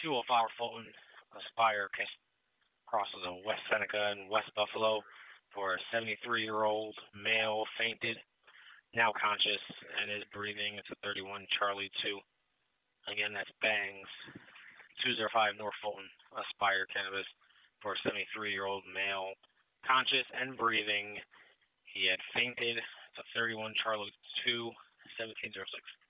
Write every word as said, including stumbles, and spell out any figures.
two oh five Fulton Aspire crosses of West Seneca and West Buffalo for a seventy-three-year-old male fainted, now conscious and is breathing. It's a thirty-one Charlie two. Again, that's Bangs. two oh five North Fulton Aspire Cannabis for a seventy-three-year-old male conscious and breathing. He had fainted. It's a thirty-one Charlie two, seventeen oh six.